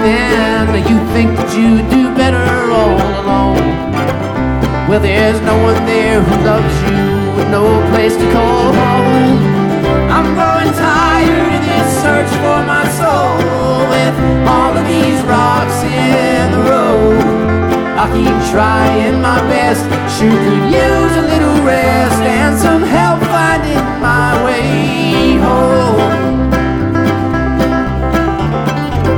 then you think that you do better all alone. Well, there's no one there who loves you, with no place to call home. I'm growing tired of this search for my soul, with all of these rocks in the road. I'll keep trying my best, sure could use a little